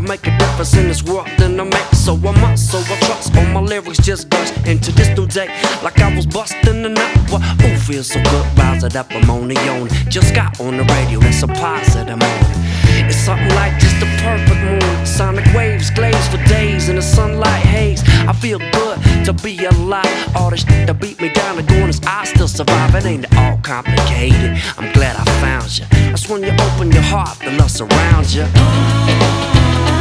make a difference in this world, then I make so I must, so I trust. All my lyrics just gush into this new day, like I was busting the nut. Ooh, feels so good, rise it up, I'm on the own. Just got on the radio, that's a positive mood. It's something like just the perfect mood. Sonic waves glaze for days in the sunlight haze. I feel good to be alive. All the shit that beat me down, the corners, I still survive. It ain't all complicated, I'm glad I found you. That's when you open your heart, the love surrounds you.